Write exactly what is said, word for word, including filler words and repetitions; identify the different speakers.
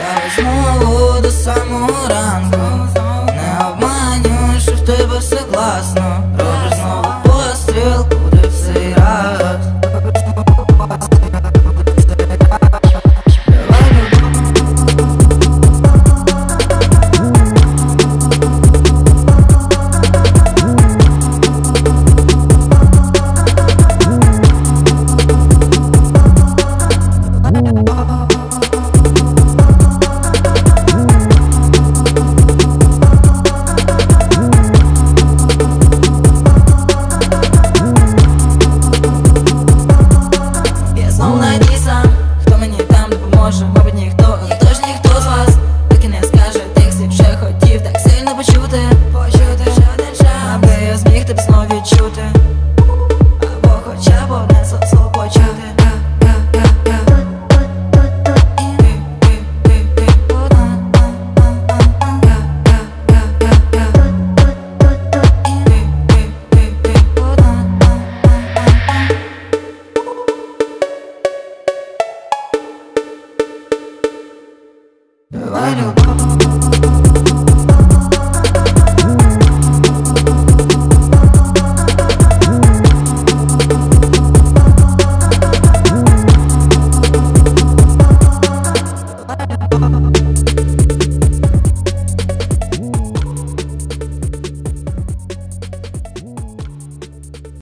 Speaker 1: Давай знову до самого ранку. Не обманюй, що в тебе все класно. Робиш знову постріл, куди в цей раз. Мабуть, ніхто, ніхто ж ніхто з вас поки не скаже тих слів, що хотів так сильно почути. Почути ще один час, аби я зміг тебе знов відчути. Або хоча б одне слово почути. Давай, любовь.